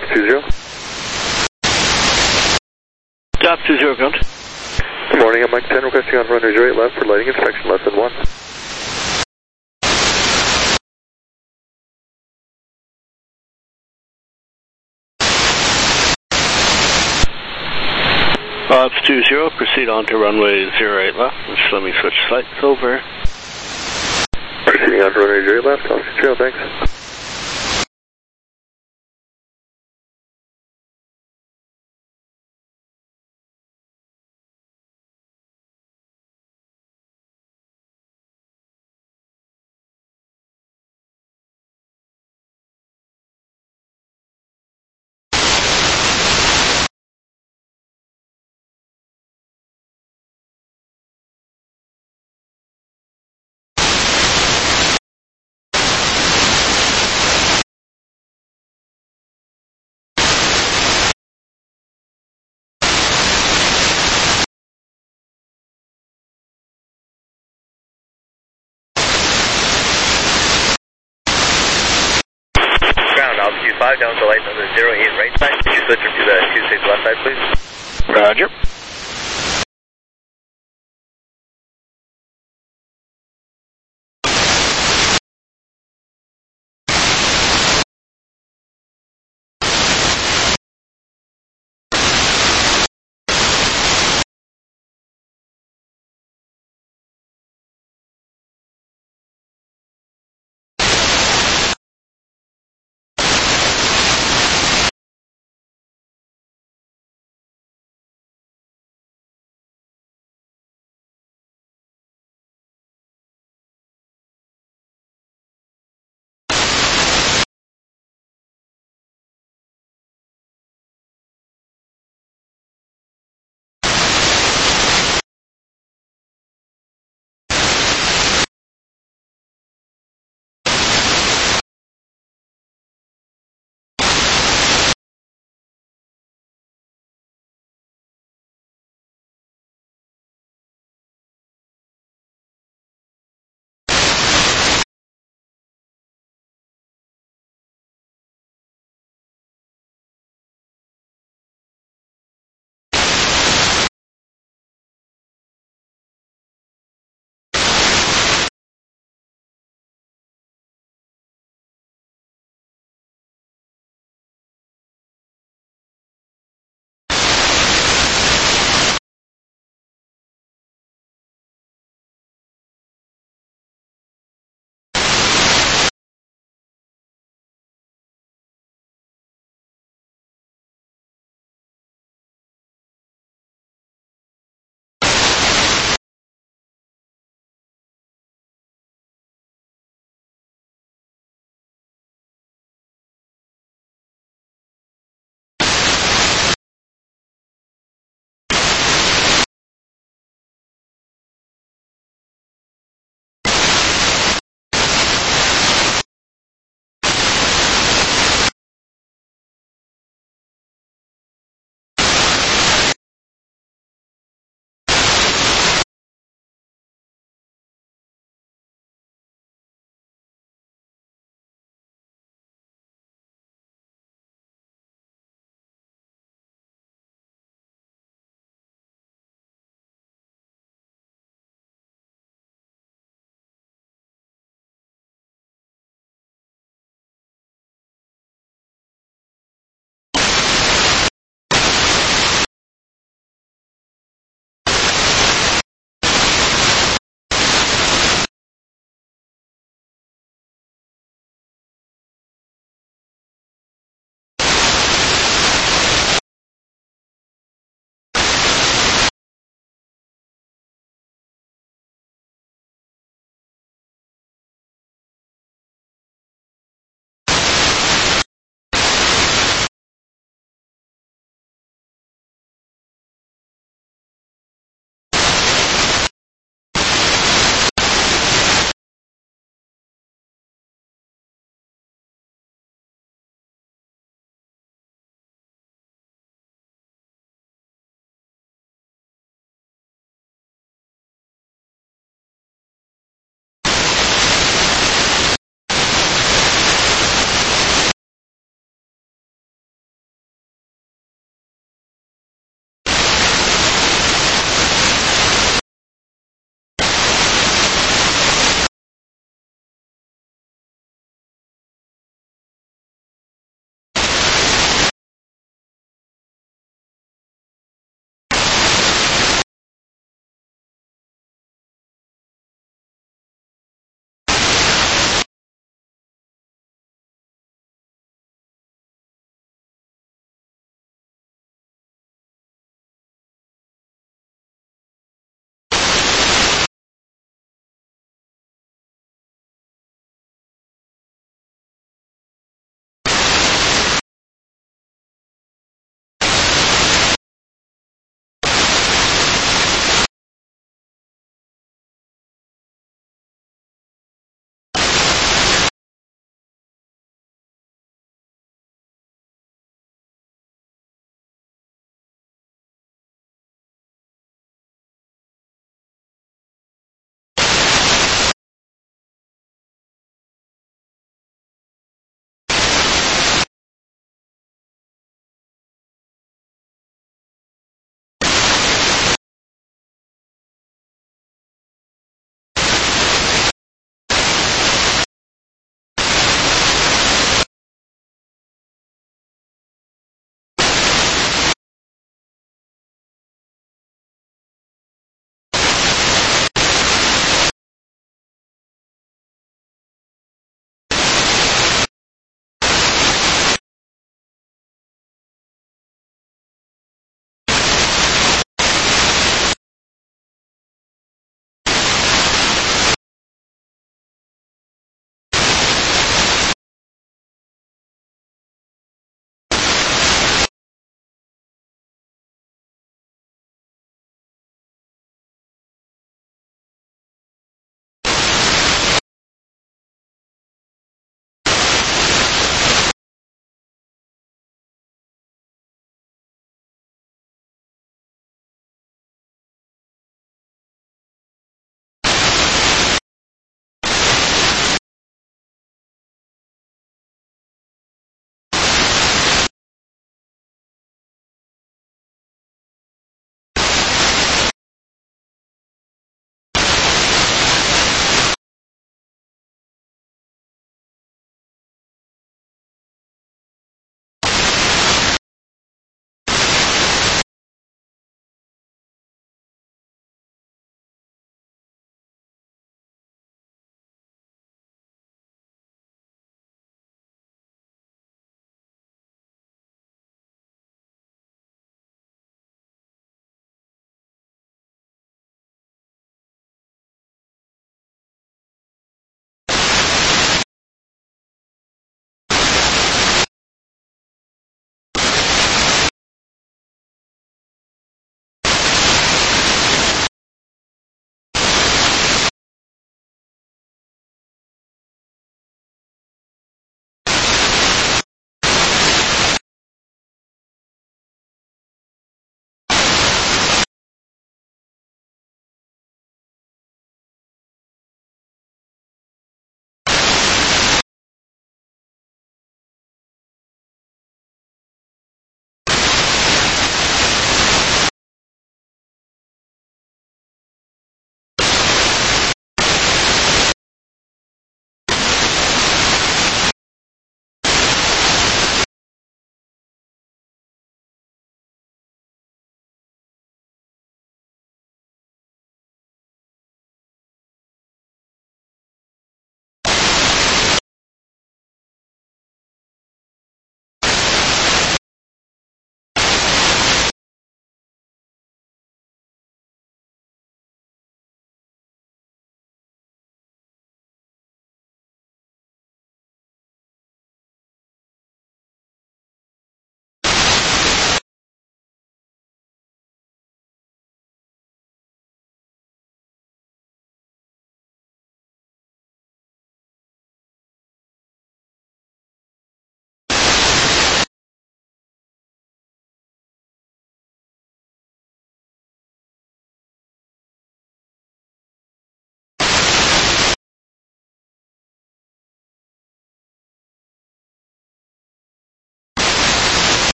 Alpha 20. Alpha 20, count. Good morning, I'm Mike 10, requesting on runway 08 left for lighting inspection less than 1. Alpha 20, proceed on to runway 08 left. Just let me switch sights over. Proceeding on to runway 08 left, Alpha 20, thanks. Alpha 25, down to light number 08 right side. Could you switch to the 26 left side, please? Roger.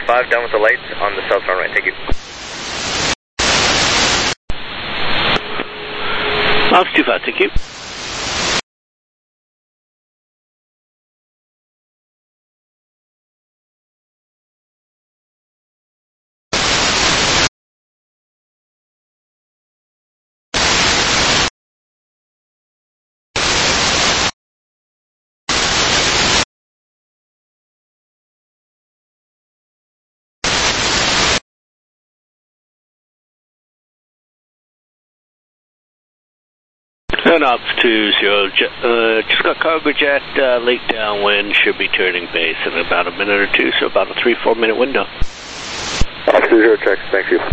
5, down with the lights on the south runway. Thank you. Ops 25, thank you. And Ops 20, just got cargo jet, late downwind, should be turning base in about a minute or two, so about a 3-4 minute window. Ops 20, check, thank you.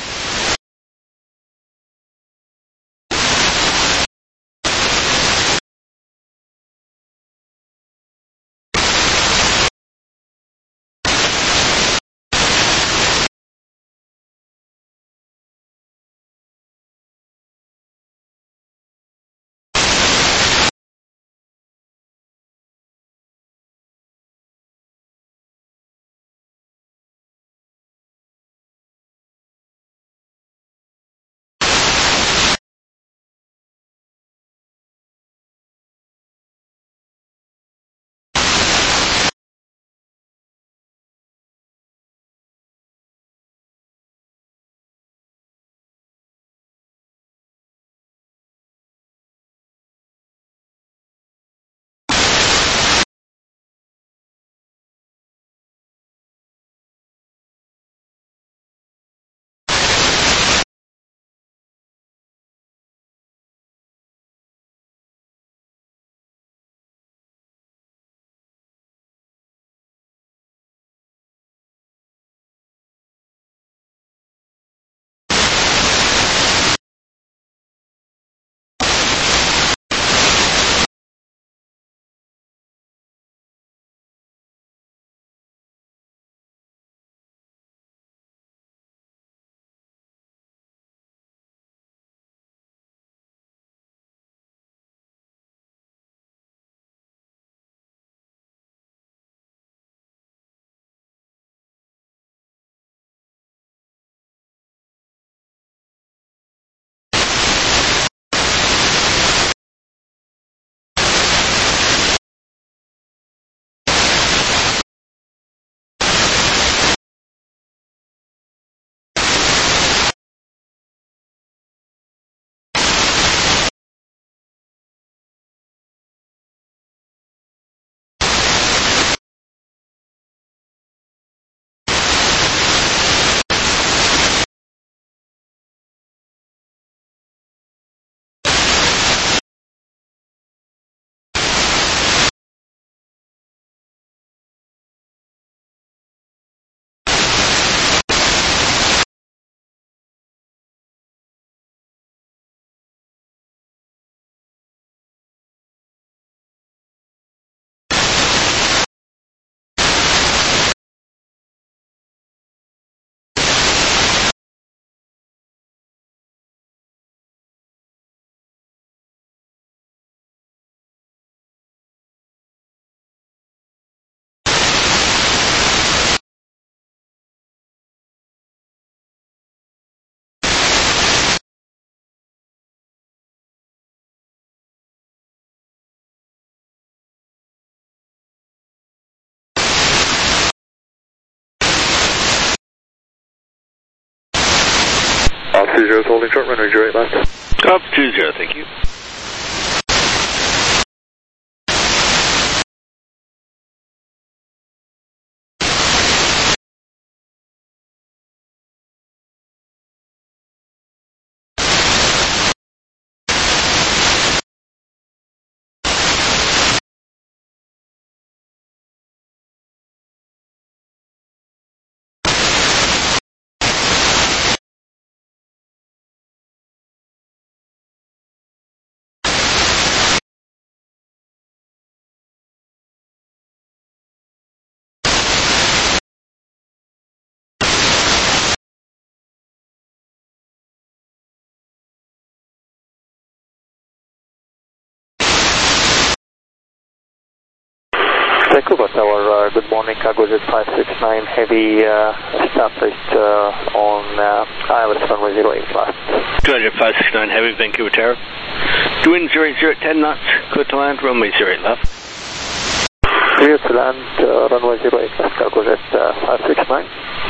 Ops 20 is holding short, runway 08 left. Ops 20, thank you. Vancouver Tower, good morning, Cargojet 569 Heavy established on ILS runway 08 left. Cargojet 569 Heavy, Vancouver Tower. Wind 00 at 10 knots, clear to land, runway 08 left. Clear to land, runway 08 left, Cargojet 569.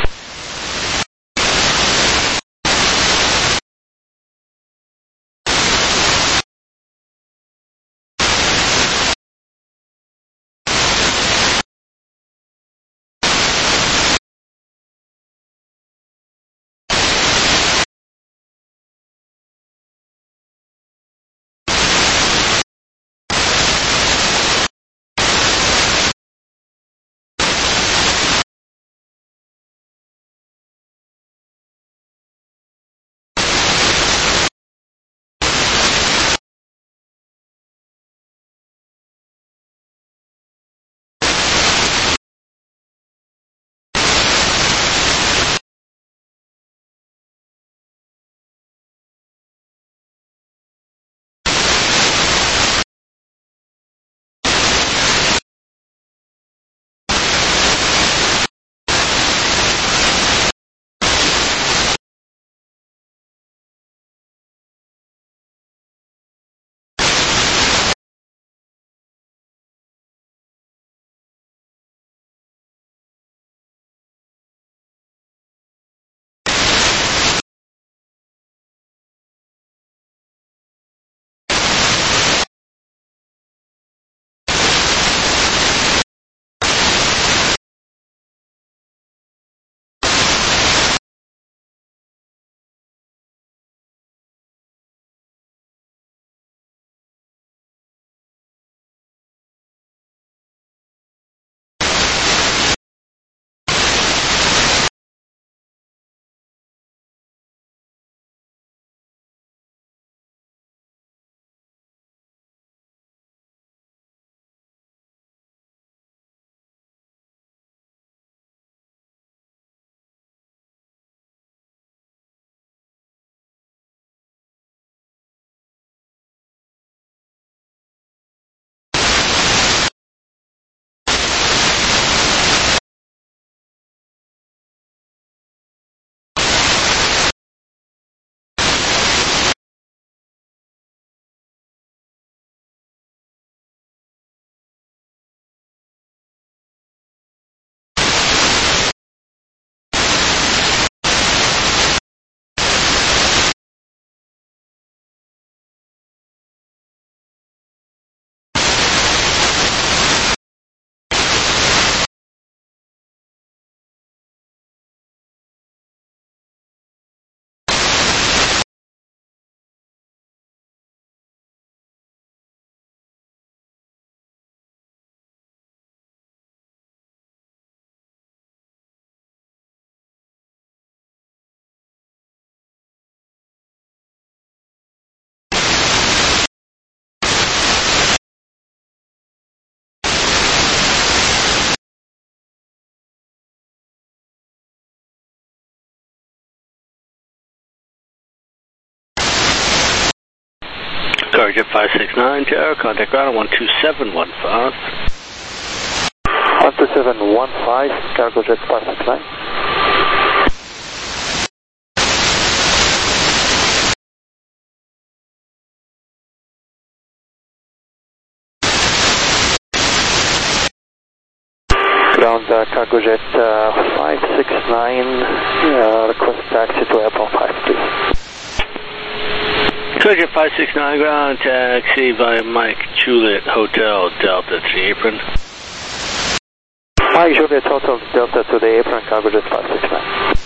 Cargojet 569 Tower, contact ground 12715. 12715, Cargojet 569. Ground Cargojet 569, request taxi to airport 5 please. Cargojet 569 ground, taxi via Mike Juliet Hotel Delta to the apron. Mike Juliet Hotel Delta to the apron, Cargojet 569.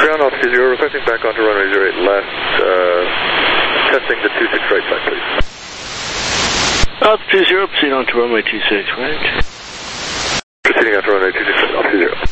Ground altitude 0, requesting back onto runway 08 left, testing the 26 right side, please. Altitude 0, proceed on to runway 26, right? Proceeding onto runway 26, altitude 0.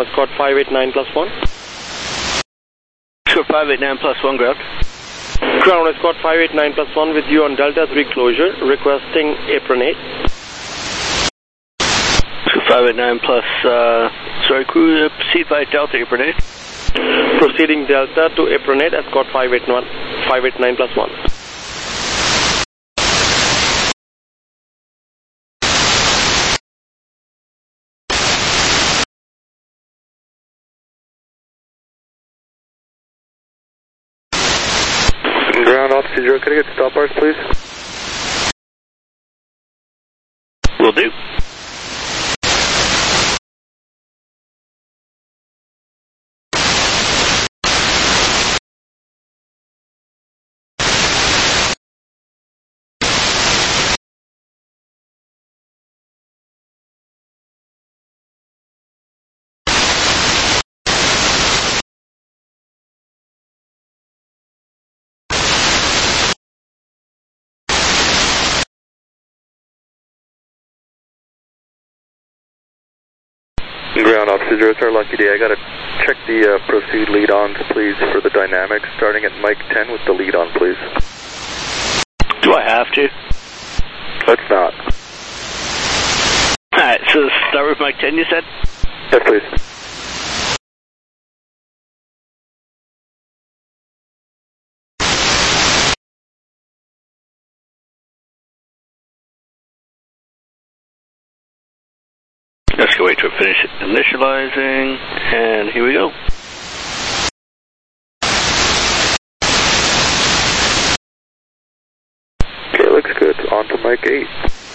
Escort 589 plus 1. Escort 589 plus 1, ground. Ground Escort 589 plus 1 with you on Delta 3 closure, requesting apron 8. Escort 589 plus, crew, proceed by Delta, apron 8. Proceeding Delta to apron 8, Escort 589 plus 1. Ground Officer 0, could I get stop bars, please? Will do. Ground Officer 0, it's our lucky day. I gotta check the proceed lead ons, please, for the dynamics, starting at Mike 10 with the lead on, please. Do I have to? Let's not. Alright, so start with Mike 10, you said? Yes, please. Let's go wait to finish initializing, and here we go. Okay, looks good. On to Mike 8.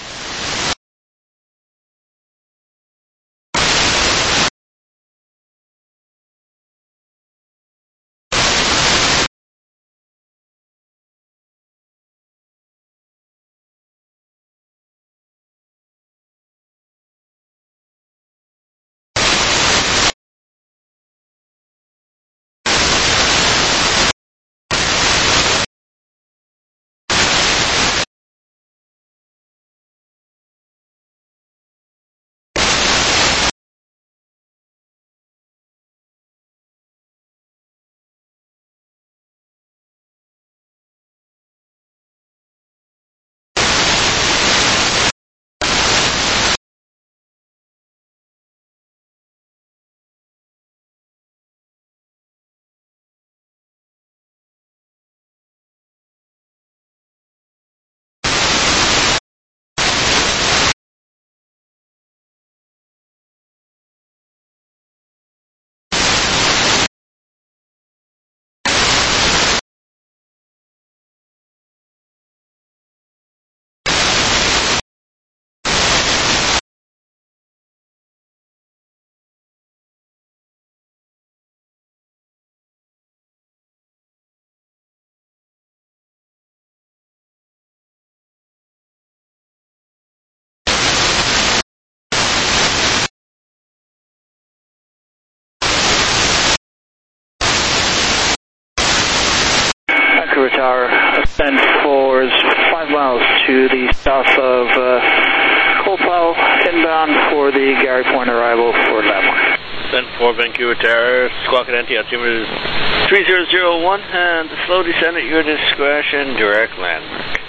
Vancouver Tower, ascent for 5 miles to the south of Coalpile, inbound for the Gary Point arrival for landmark. Ascent for Vancouver Tower, Squawk Identity, altimeter 3001, and the slow descent at your discretion, direct landmark.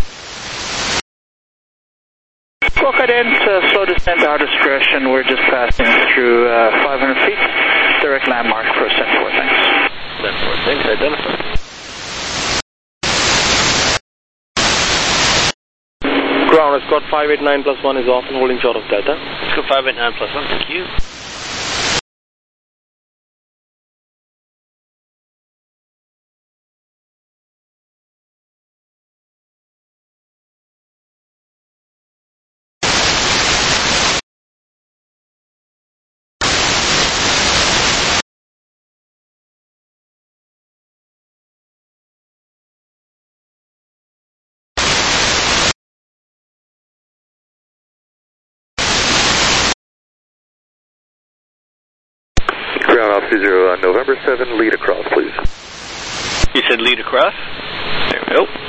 Squawk Ident, slow descent, our discretion, we're just passing through 500 feet, direct landmark for ascent 4, thanks. Ascent 4, thanks, identify. Ground Escort 589 plus 1 is off and holding short of Delta. Escort 589 plus 1, thank you. Ground Officer 0, November 7, lead across, please. You said lead across? There we go.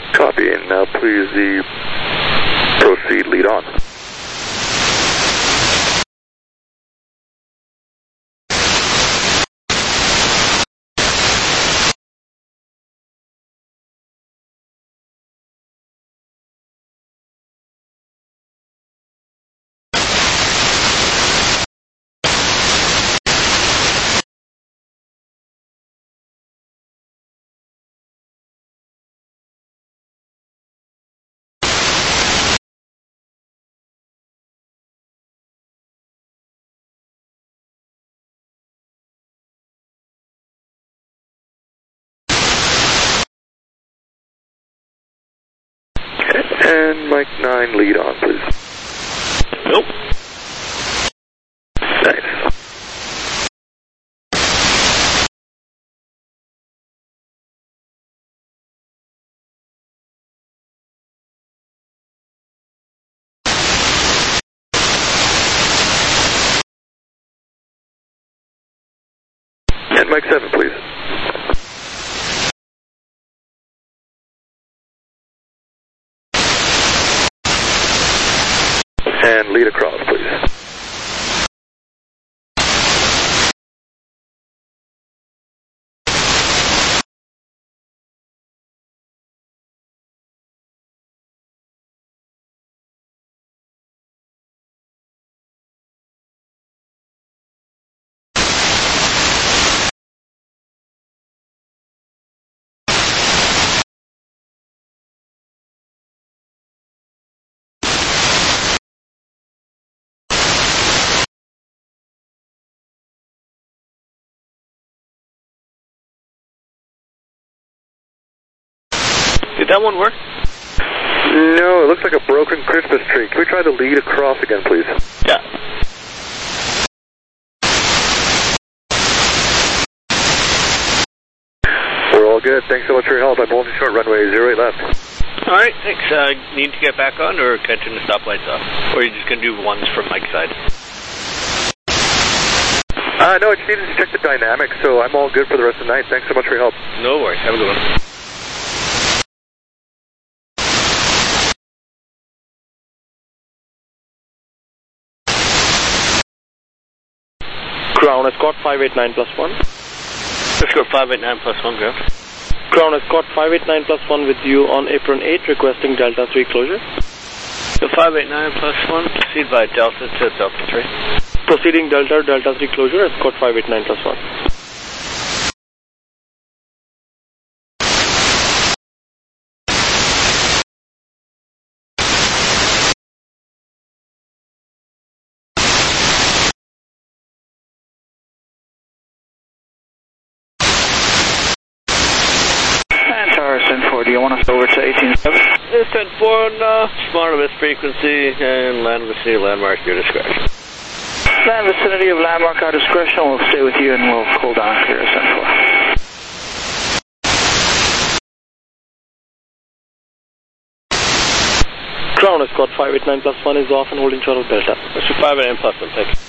Copy, and now please proceed, lead on. And Mike 9, lead on, please. Nope. Nice. And Mike 7, please. And lead across, please. Did that one work? No, it looks like a broken Christmas tree. Can we try the lead across again, please? Yeah. We're all good. Thanks so much for your help. I'm holding short, runway 08 left. Alright, thanks. Need to get back on or catching the stoplights off? Or are you just going to do ones from Mike's side? No, I just needed to check the dynamics, so I'm all good for the rest of the night. Thanks so much for your help. No worries. Have a good one. Crown Escort 589 plus 1. Escort 589 plus 1, ground. Crown Escort 589 plus 1 with you on apron 8, requesting Delta 3 closure. So 589 plus 1, proceed by Delta to Delta 3. Proceeding Delta 3 closure, Escort 589 plus 1. Do you want us over to 18.7? It's 10-4 on smart of this frequency and land vicinity landmark your discretion. Land vicinity of landmark our discretion. We'll stay with you and we'll cool down here at 10-4. Crown Escort 589 plus 1 is off and holding short of Delta. Mr. 589 plus 1, thank you.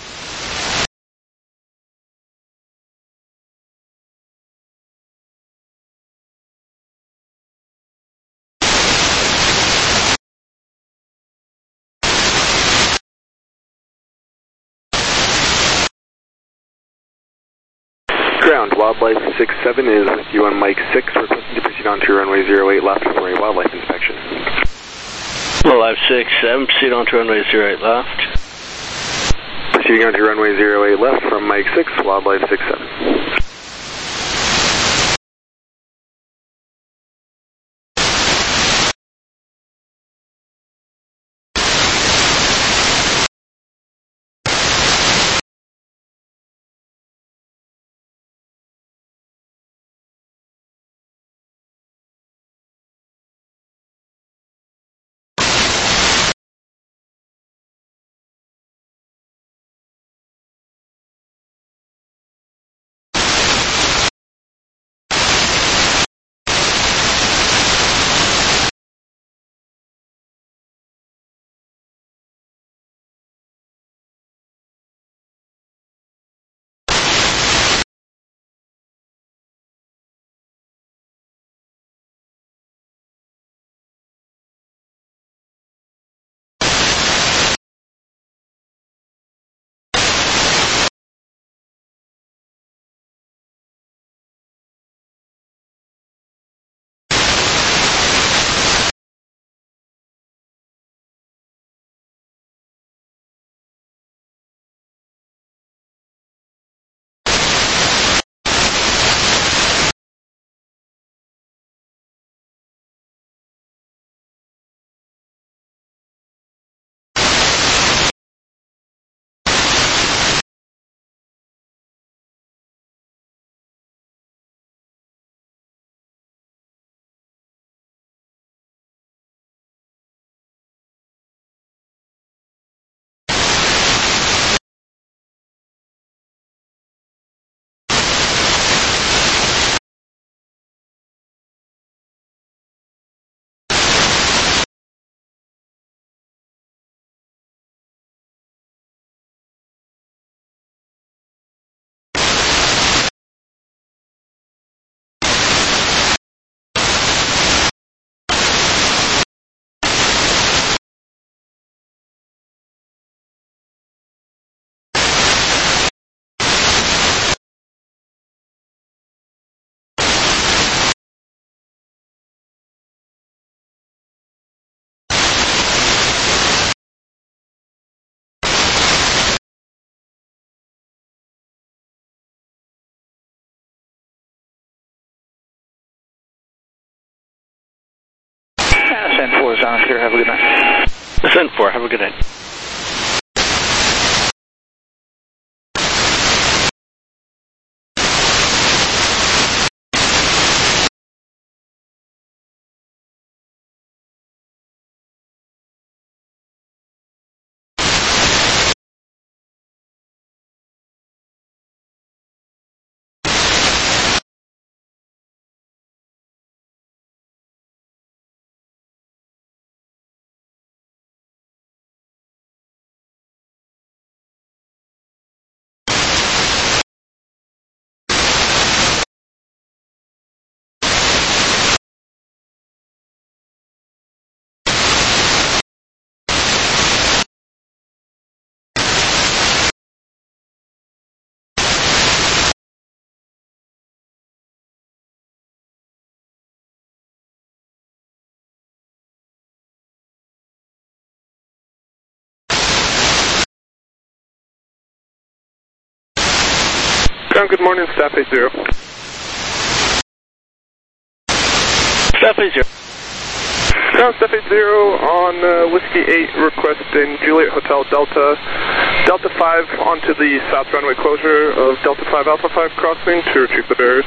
Ground, Wildlife 67 is with you on Mike 6, requesting to proceed on to runway 08 left for a wildlife inspection. Wildlife 67, proceed on to runway 08 left. Proceeding on to runway 08 left from Mike 6, Wildlife 67. sound clear. Have a good night. Ascent 4, have a good night. Good morning, Staff 80. Staff 80. Ground Staff 80 on Whiskey 8 requesting Juliet Hotel Delta 5 onto the south runway closure of Delta 5 Alpha 5 crossing to retrieve the bearers.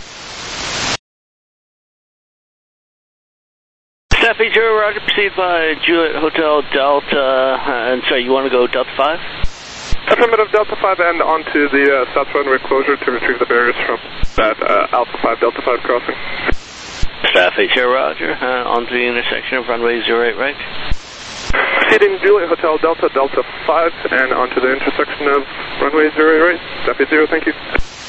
Staff 80, roger, proceed by Juliet Hotel Delta, and sorry, you want to go Delta 5? Affirmative, Delta 5 and onto the south runway closure to retrieve the bearers from that Alpha 5 Delta 5 crossing. Staff 80, roger, onto the intersection of runway 08 right. Proceeding Juliet Hotel Delta 5 and onto the intersection of runway 08 right. Staff 80, thank you.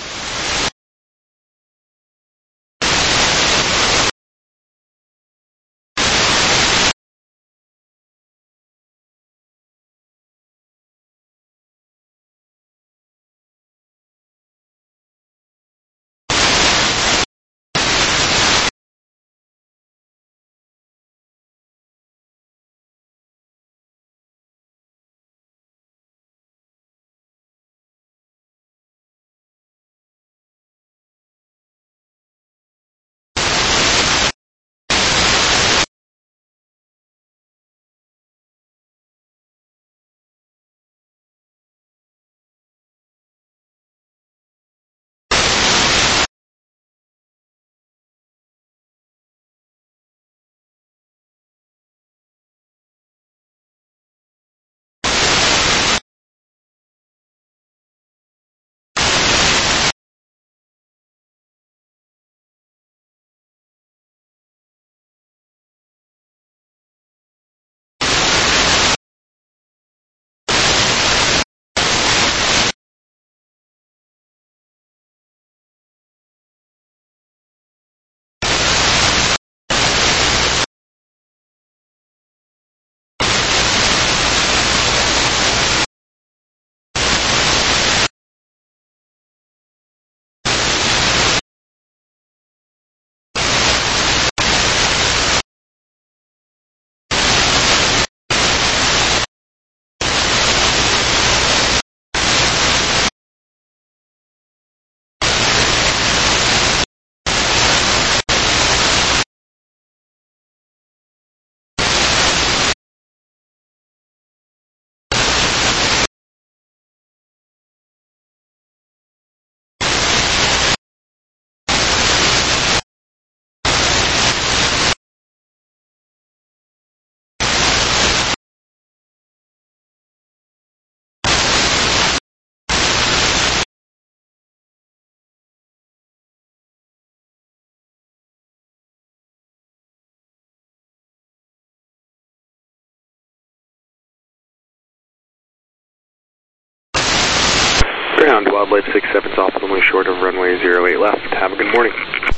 Ground, Wildlife 67's off runway short of runway 08 left. Have a good morning.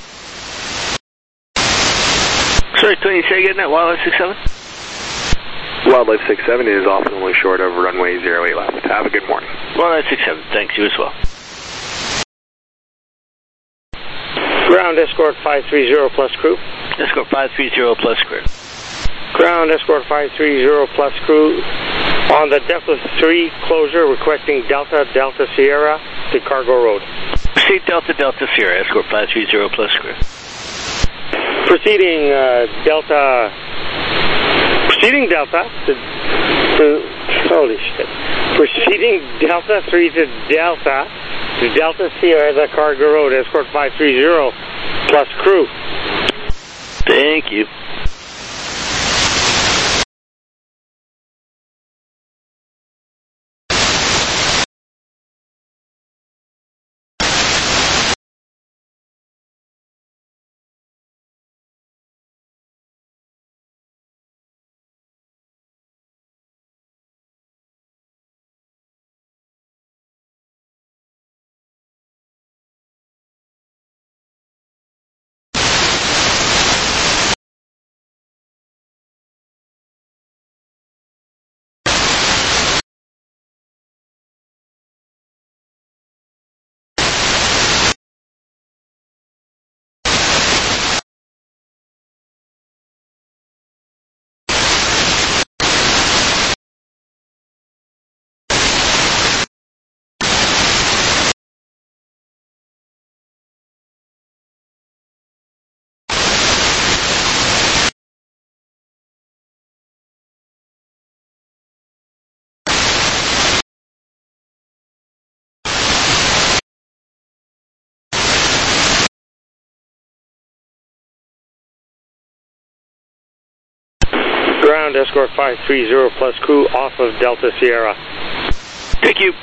Sorry, can you say again that Wildlife 67? Wildlife 67 is off runway short of runway 08 left. Have a good morning. Wildlife 67, thanks, you as well. Ground Escort 530 plus crew. Escort 530 plus crew. Ground Escort 530 plus crew on the Delta 3 closure requesting Delta Sierra to Cargo Road. Proceed Delta Sierra, Escort 530 plus crew. Proceeding Delta Proceeding Delta holy shit. Proceeding Delta 3 to Delta Sierra, the Cargo Road, escort 530 plus crew. Thank you. Ground escort 530 plus crew off of Delta Sierra. Thank you.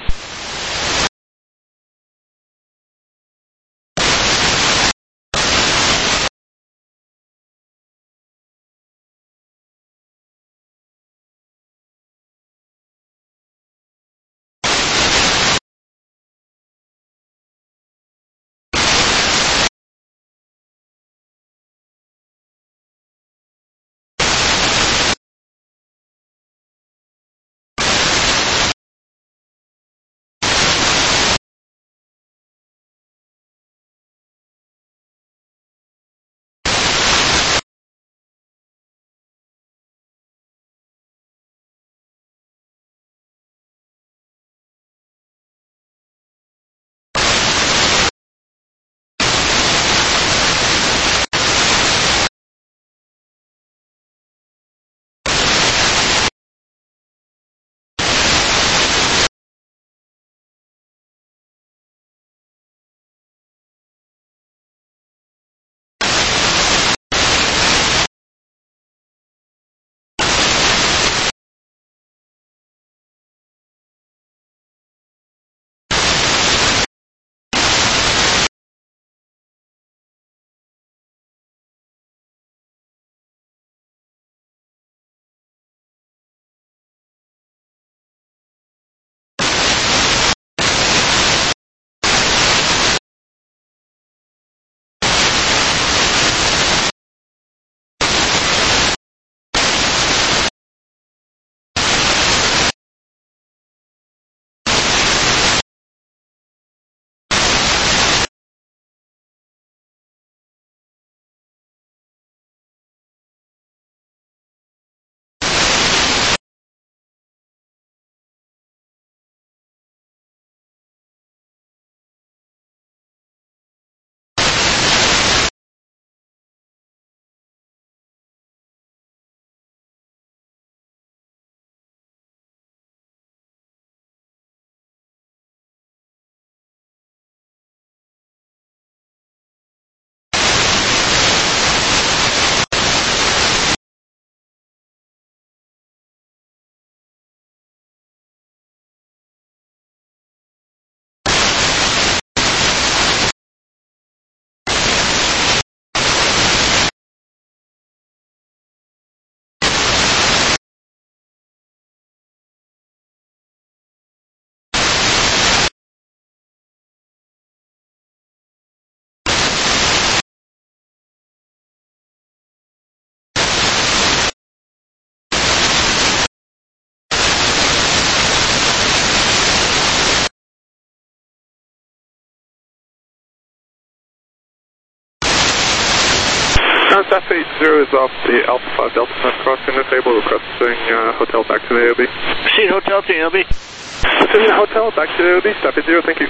Staff 80 is off the Alpha 5 Delta 5 crossing the table, requesting hotel back to the AOB. Proceed hotel to AOB. Proceed hotel back to the AOB, Staff 80, thank you.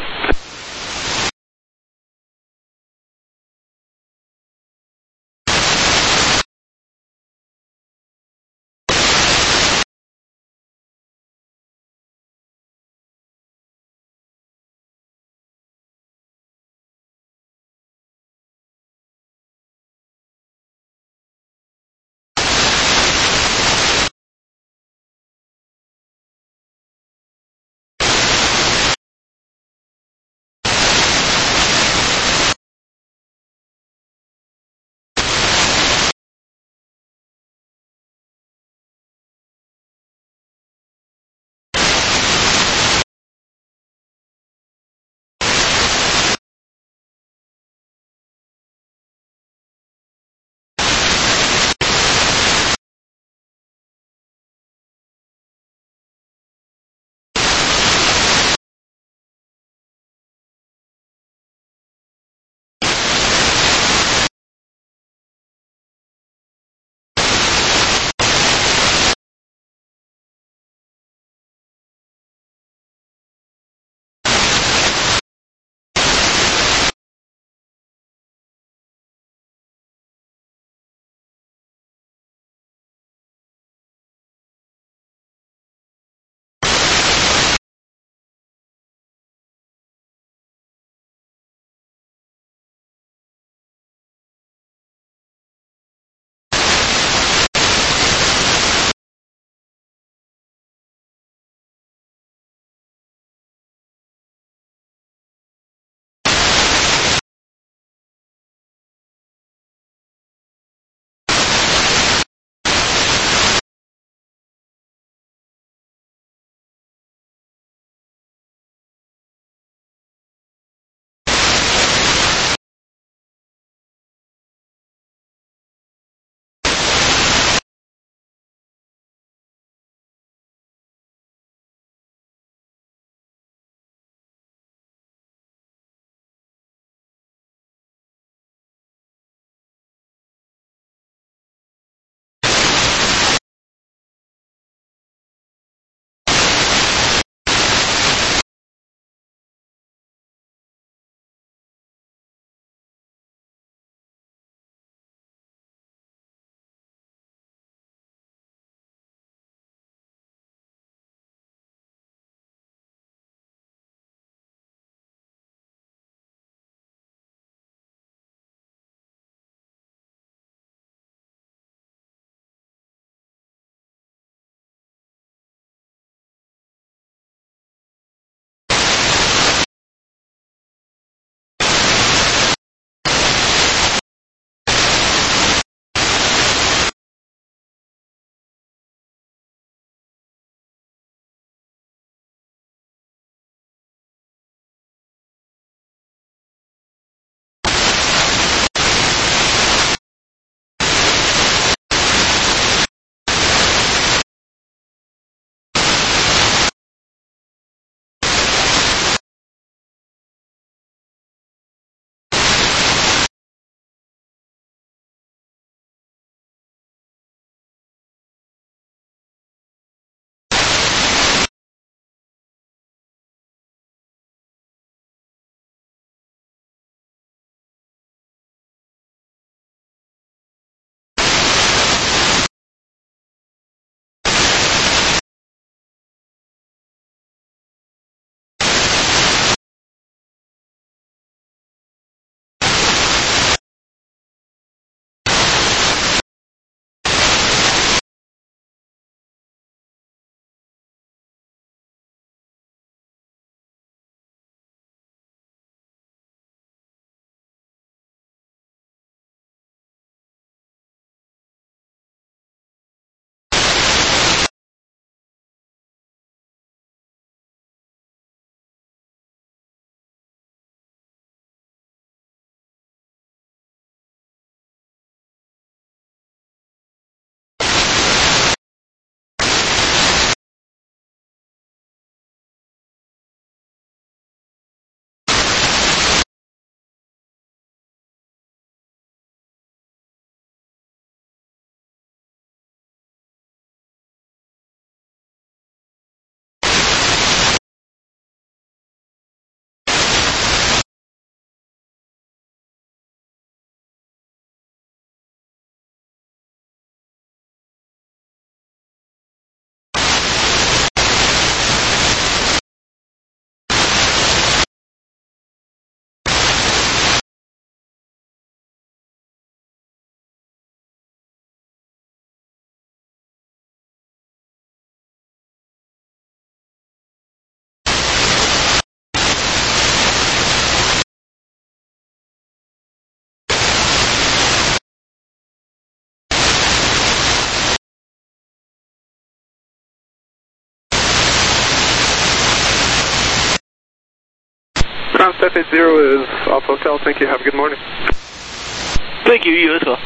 Ground Step 80 is Alpha Hotel. Thank you. Have a good morning. Thank you. You as well.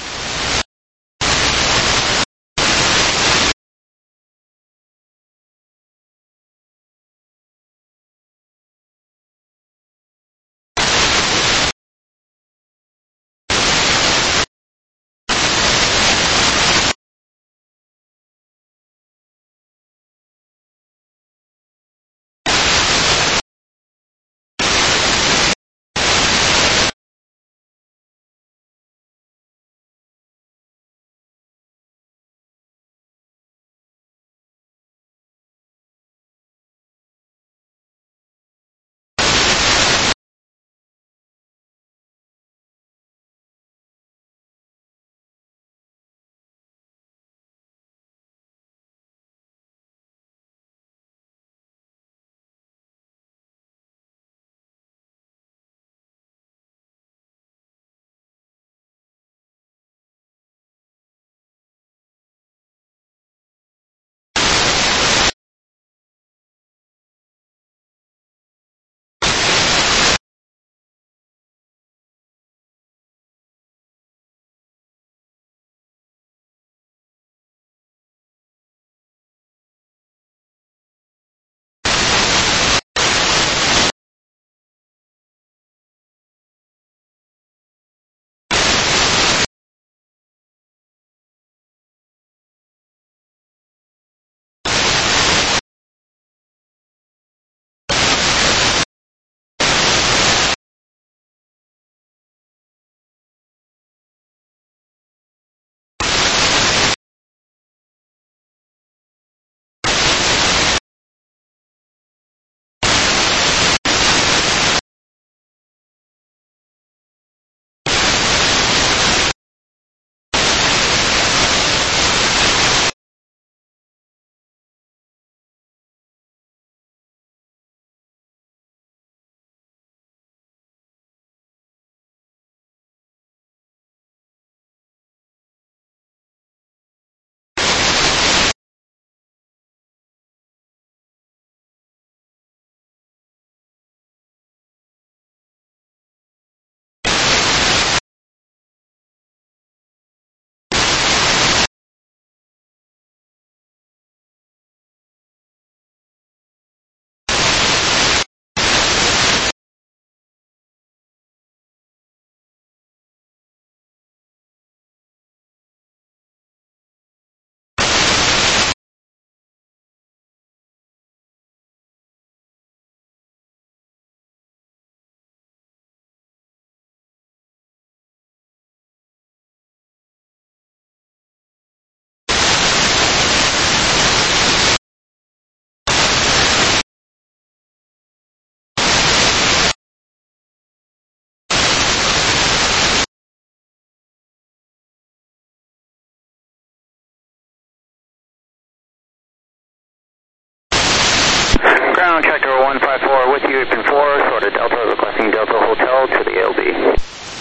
Ground Tractor 154 with you, pin 4, sort of Delta, requesting Delta Hotel to the LB.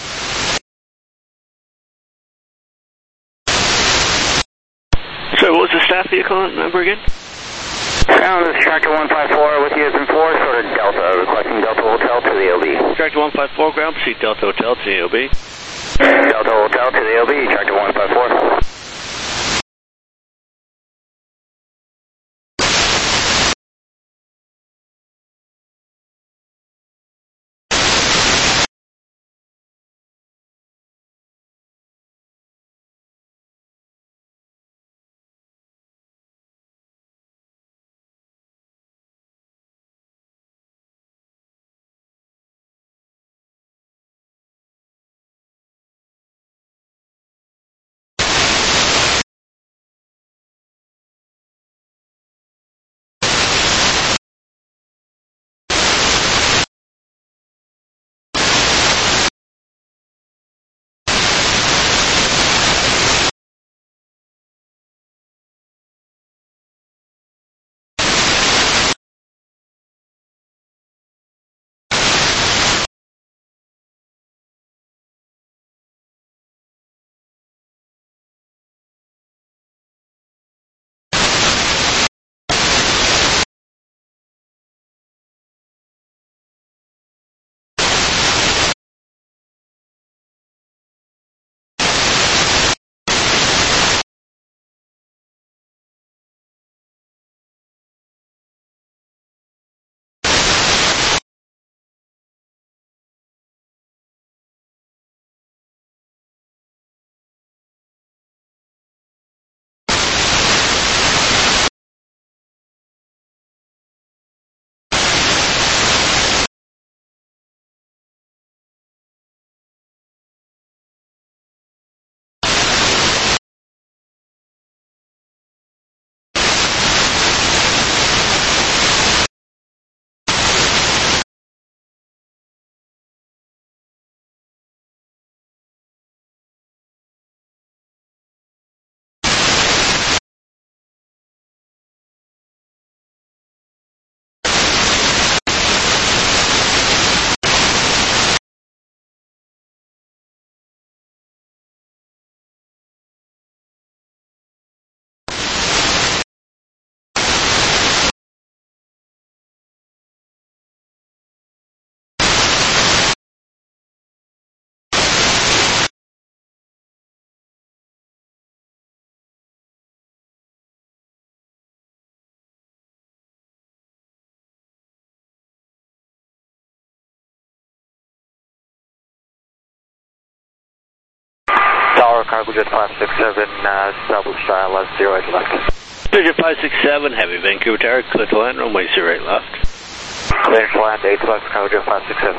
So what was the staff vehicle number again? Ground is Tractor 154 with you, pin 4, sort of Delta, requesting Delta Hotel to the LB. Tractor 154, ground, proceed Delta Hotel to the LB. Delta Hotel to the LB, Tractor 154. Tower, Cargojet 567, double style, 08 left. Cargojet 567, Heavy, Vancouver Tower, clear to land, runway 08 left. Clear to land, 8 left, Cargojet 567.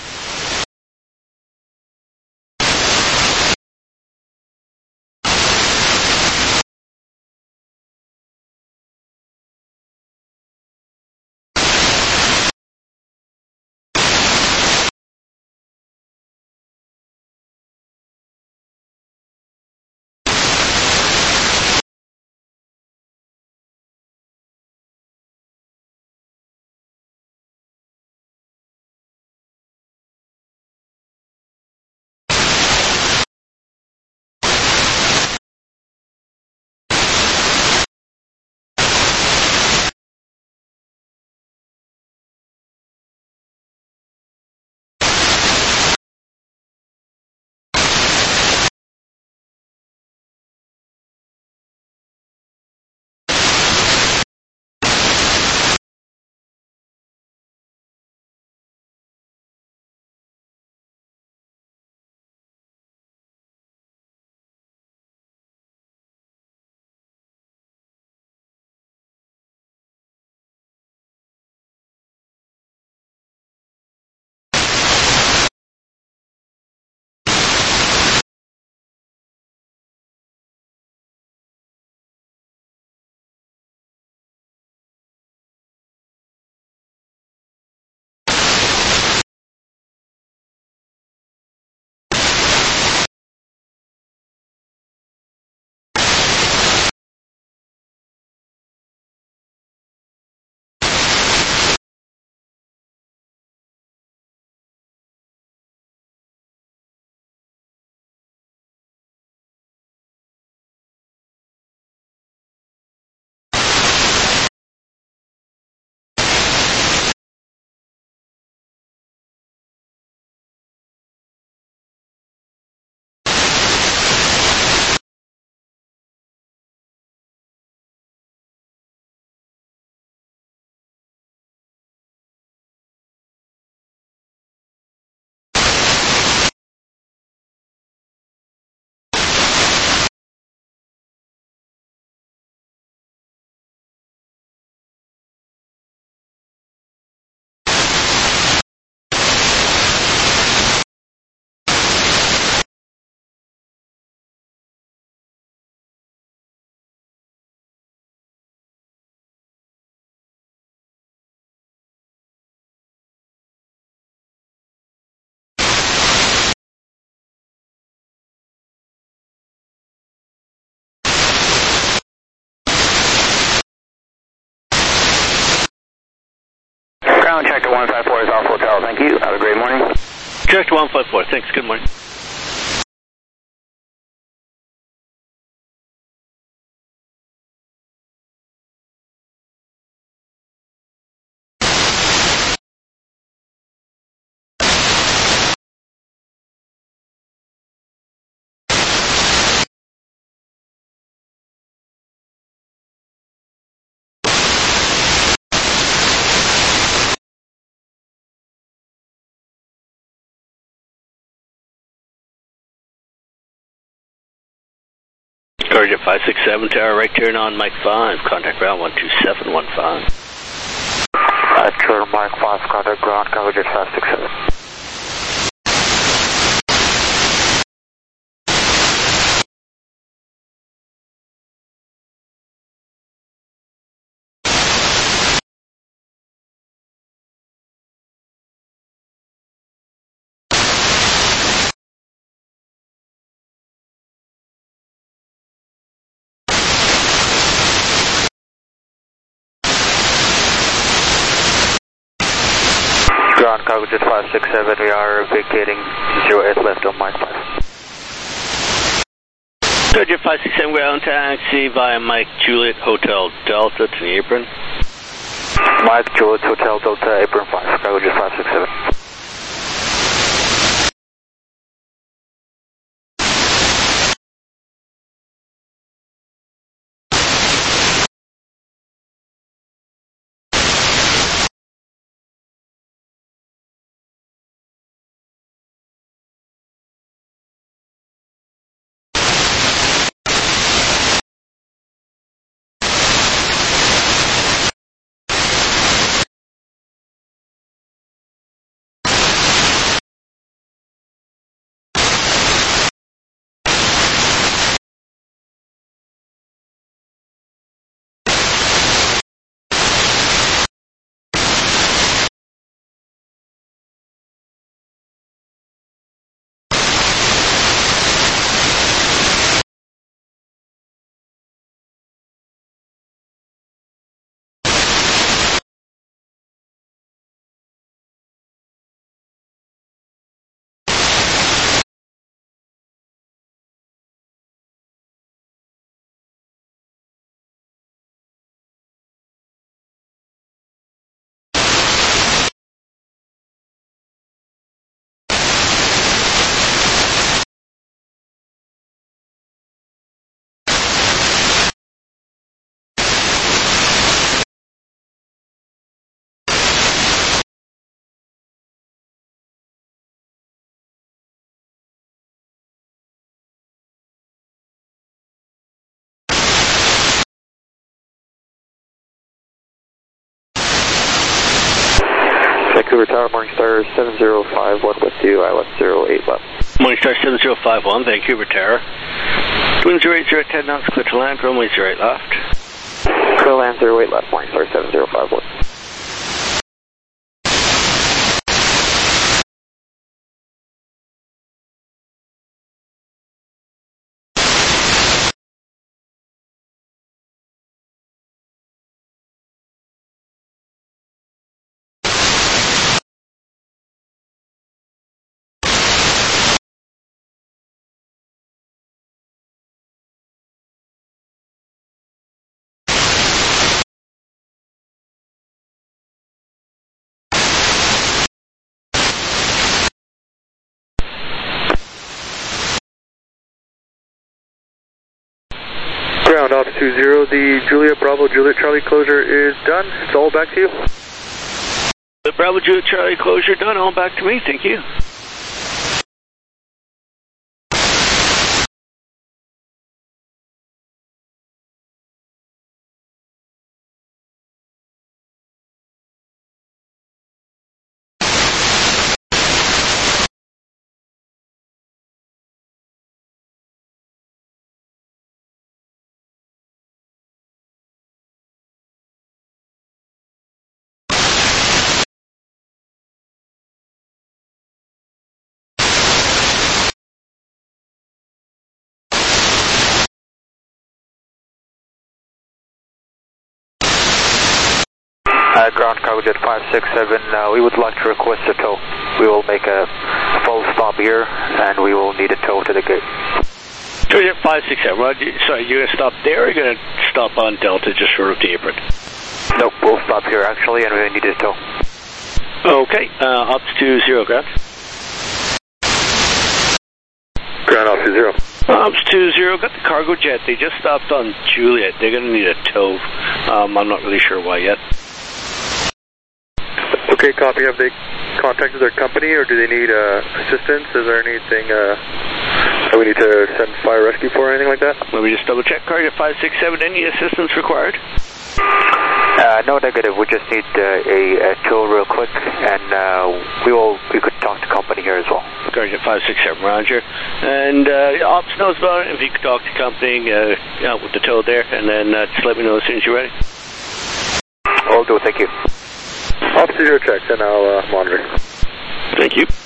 Ground check to 154 is off hotel. Thank you. Have a great morning. Check to 154. Thanks. Good morning. Cargojet 567 Tower, right turn on Mike 5, contact ground 12715. Turn Mike 5, contact ground, Cargojet 567. Ground, Cargojet 567, we are vacating 08 left on Mike 5. Cargojet 567 ground taxi via Mike Juliet Hotel Delta to the apron. Mike Juliet Hotel Delta, apron 5, Cargojet 567. Vancouver Tower, Morningstar 7051 with you, ILS 08 left. Morningstar 7051, Vancouver Tower. Twin 080 at 10 knots, clear to land, runway 08 left. Clear to land 08 left, Morningstar 7051. Ground off 20, the Juliet Bravo Juliet Charlie closure is done. It's all back to you. The Bravo Juliet Charlie closure done, all back to me, thank you. Ground Cargojet 567, we would like to request a tow. We will make a full stop here, and we will need a tow to the gate. Cargojet 567, sorry, you're going to stop there or you're going to stop on Delta just short of the apron? Nope, we'll stop here actually, and we need a tow. Okay, ops 20, ground. Ground off 20. Ops 20, got the cargo jet. They just stopped on Juliet. They're going to need a tow. I'm not really sure why yet. Okay, copy. Have they contacted their company, or do they need assistance? Is there anything that we need to send fire rescue for, or anything like that? Let me just double check. Cargo 567, any assistance required? No negative. We just need a tow real quick, and we could talk to company here as well. Cargo 567, Roger. And Ops knows about it. If you could talk to company with the tow there, and then just let me know as soon as you're ready. Will do. Thank you. Ops 0 checks, and I'll monitor. Thank you.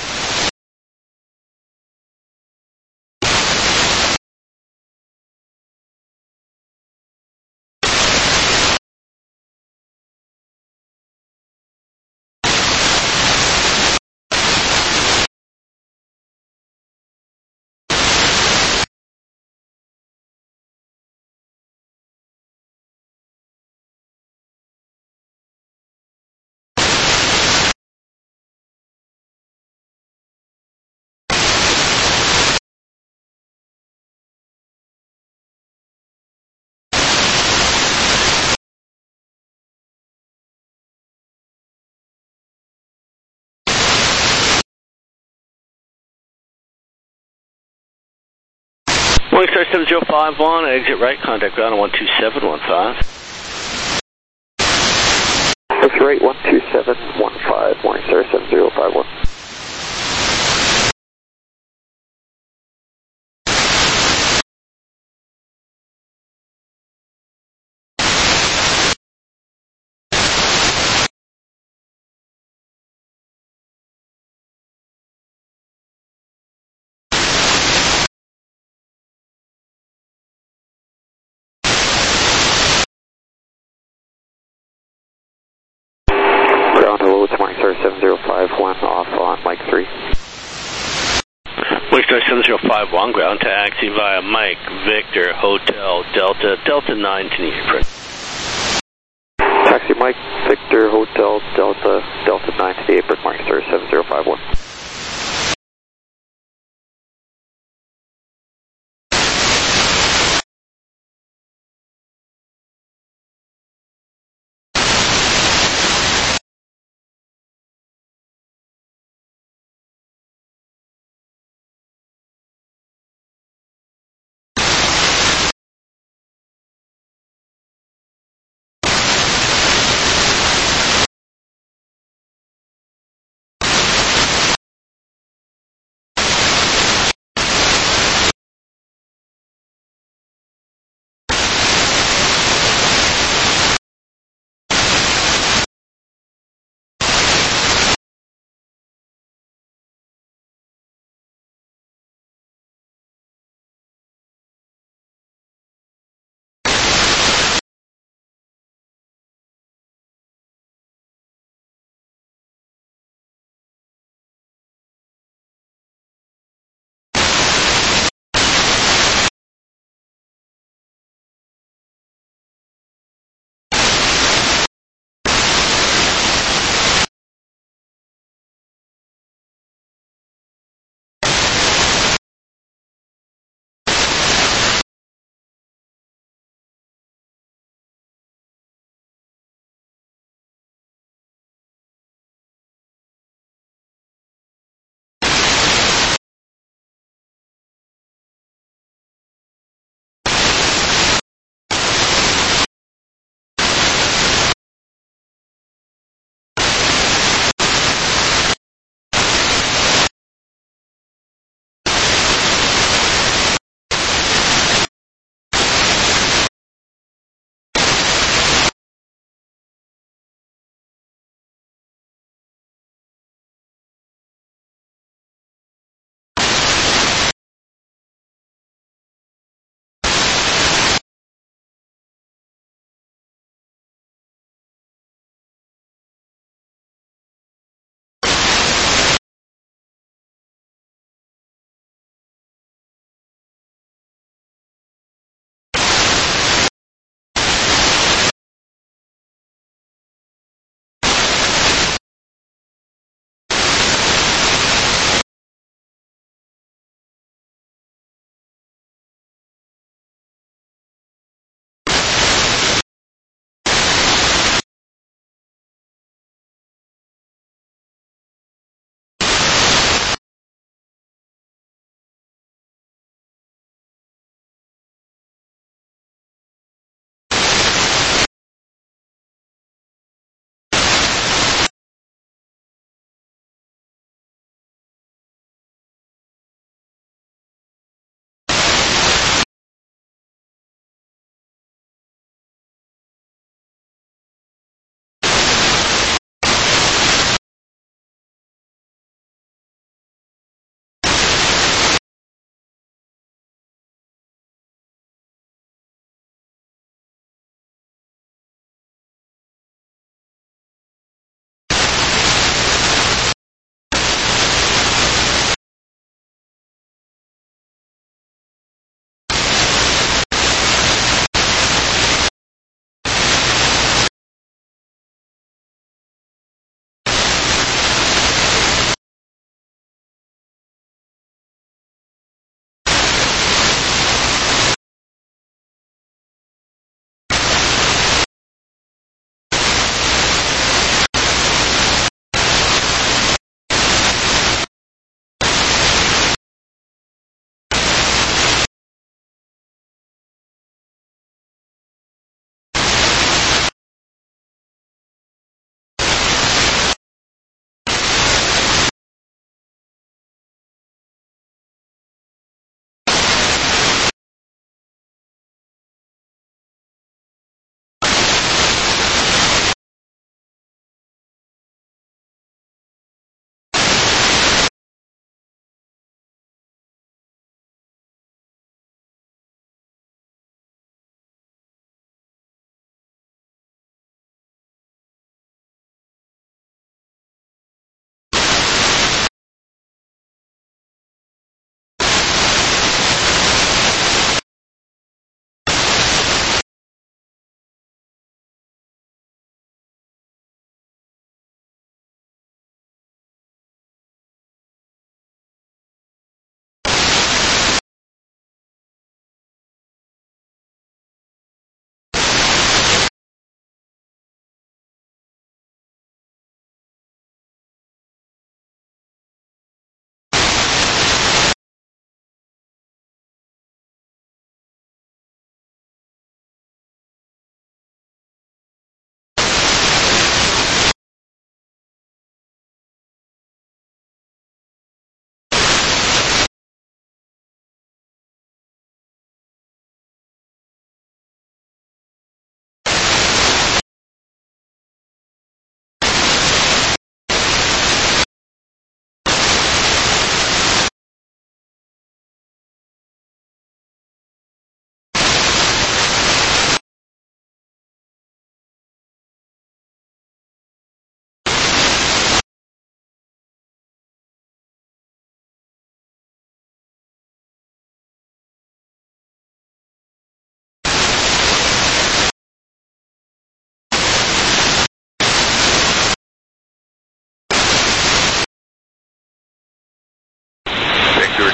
Morningstar 7051, exit right, contact ground on 12715. That's right, 12715, Morningstar 7051. Ground hello, it's Morningstar 7051 off on Mike 3. Morningstar 7051, ground taxi via Mike, Victor, Hotel, Delta, Delta 9 to the apron. Taxi Mike, Victor, Hotel, Delta, Delta 9 to the apron, Morningstar 7051.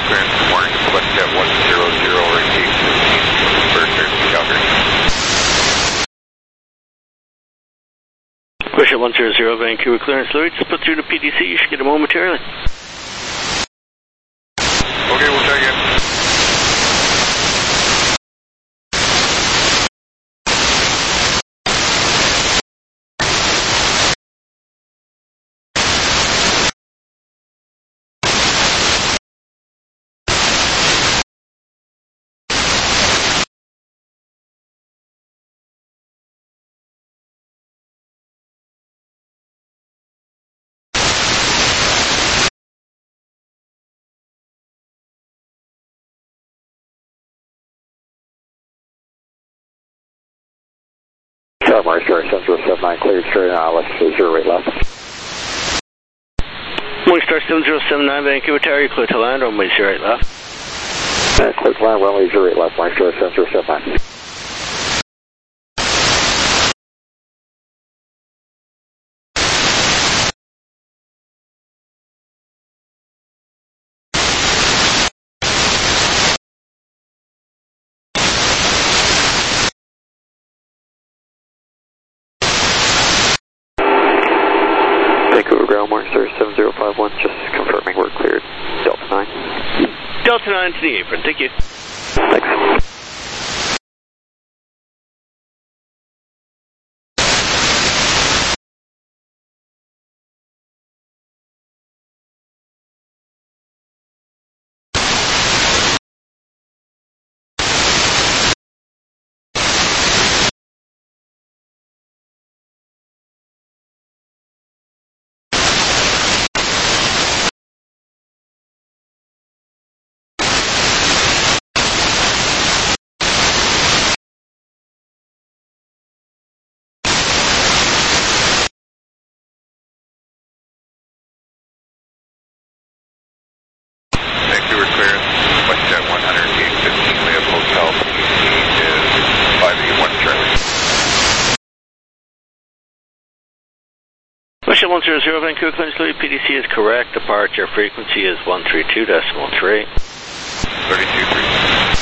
clearance this morning. WestJet 100 repeat 15 for clearance to Calgary. WestJet 100 Vancouver clearance. Louis, just put through the PDC. You should get it momentarily. Okay, we'll check in. Mark, 7079, cleared straight on, let's 0 right left. Morningstar 7079 Vancouver Tower, you clear to land, runway 0 right left. Clear to land, runway 0 right left, Morningstar 7079. Vancouver ground, Morningstar 7051, just confirming we're cleared. Delta 9. Delta 9 to the apron, thank you. Thanks. Vancouver clearance, WestJet 10815 Live Hotel, PDC is 581 Charlie. WestJet 100 Vancouver clearance, Louis, PDC is correct. Departure frequency is 132.3. 32.3.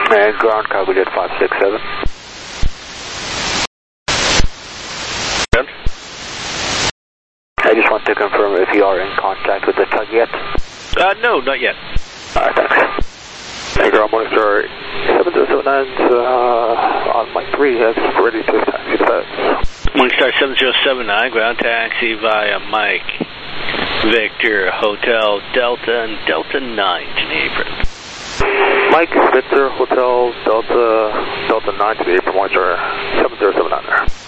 Ground cargo jet 567. I just want to confirm if you are in contact with the tug yet. No, not yet. Alright, thanks. Hey, ground monitor 7079 on Mike 3 has ready to taxi to fence. Morningstar 7079, ground taxi via Mike, Victor, Hotel, Delta, and Delta 9 to the apron. Mike, Victor, Hotel, Delta 9 to the apron, monitor 7079 there.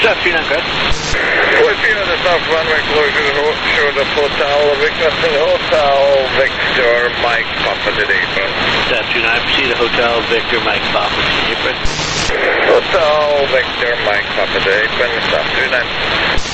Step 39, correct. 14 on the south runway closure, short of Hotel Victor, Hotel Victor, Mike Papa to the apron. Step 29, proceed to Hotel Victor, Mike Papa to the apron. Hotel Victor, Mike Papa to the apron, stop 39.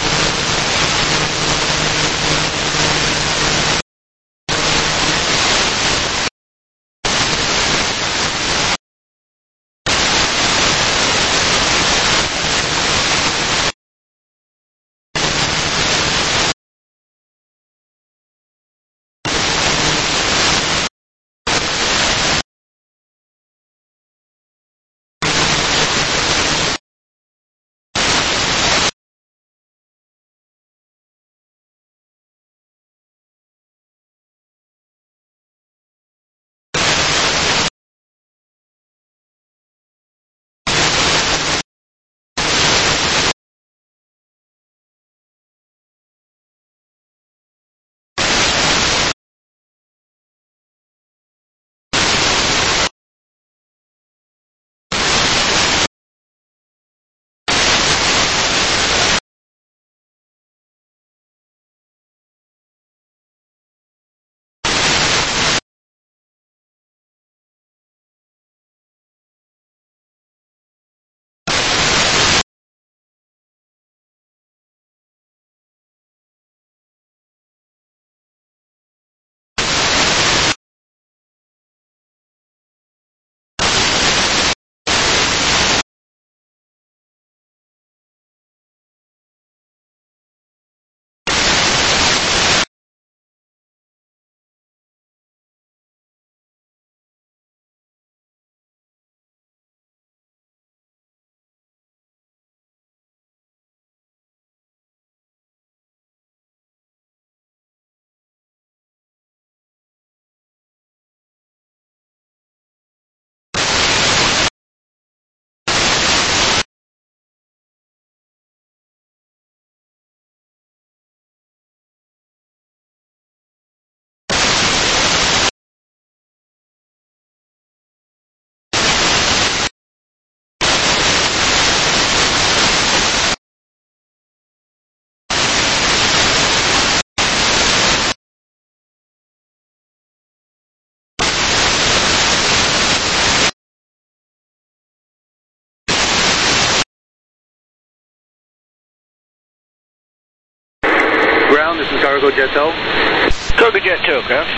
This is Cargo Jet Tow. Cargo Jet Tow, correct.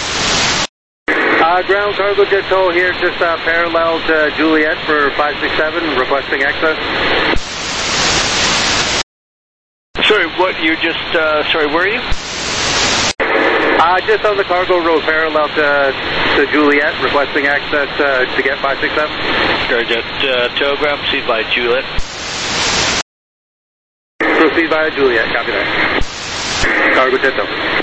Ground Cargo Jet Tow here, just parallel to Juliet for 567, requesting access. Sorry, what, you just, sorry, where are you? Just on the cargo road, parallel to Juliet, requesting access to get 567. Cargo Jet Tow, ground, proceed by Juliet. Proceed by Juliet, copy that. Cargo Jet Tow.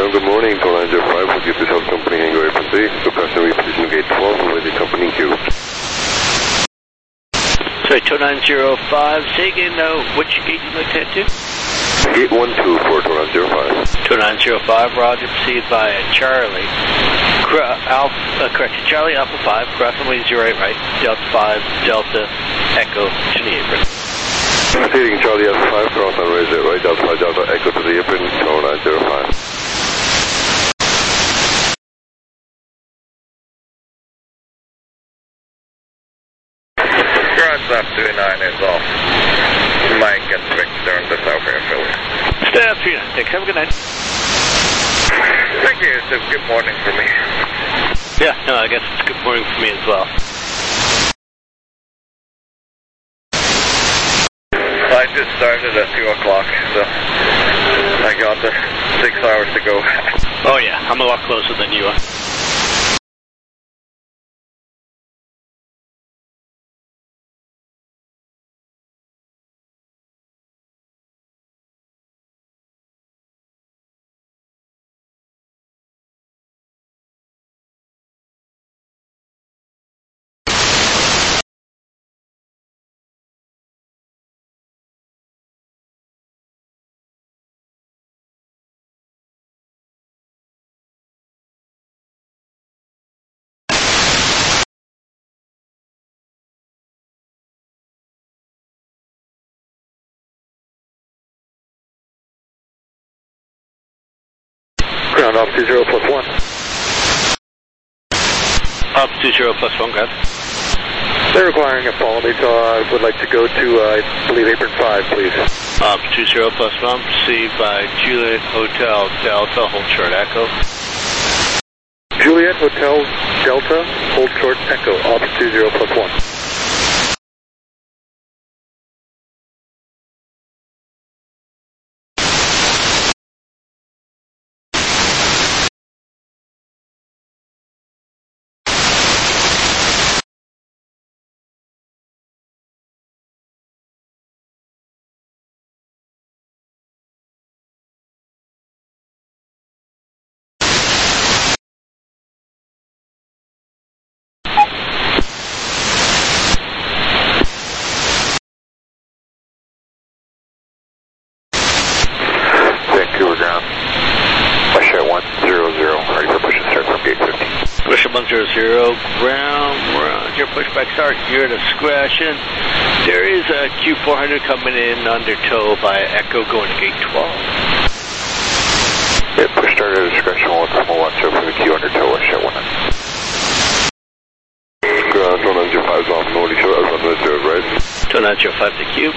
Ground, good morning. 2905 will give the South Company Hangar Apron 3. Requesting reposition gate 12 with the company queue. Sorry, 2905. Say again, which gate you'd like to head to? Gate 12 for 2905. 2905, roger, proceed by Charlie. Correct, Charlie Alpha 5, crossing way 08 right, Delta 5, Delta, Echo to the apron. Proceeding Charlie Alpha 5, cross on way 08 right, Delta 5, Delta, Echo to the apron, 2905. Ground left 29 is off. Mike and Victor in the South Airfield. Stay up 39, thanks. Have a good night. Thank you, it's a good morning for me. Yeah, no, I guess it's a good morning for me as well. I just started at 2 o'clock, so I got 6 hours to go. Oh yeah, I'm a lot closer than you are. Ground off 20 plus 1. Up 20 plus 1, guys. They're requiring a follow me, so I would like to go to, I believe, apron 5, please. Up 20 plus 1, proceed by Juliet Hotel Delta, hold short Echo. Juliet Hotel Delta, hold short Echo, off 20 plus 1. Vancouver ground. Russia 100, ready for push and start from gate 15. Russia 100, ground, roger, pushback start, your discretion. There is a Q400 coming in under tow by Echo going to gate 12. Yeah, push start at discretion, we'll watch out for the Q under tow, Russia 1. Ground 2905 is off, north short, I was on the third right. 2905 to Q.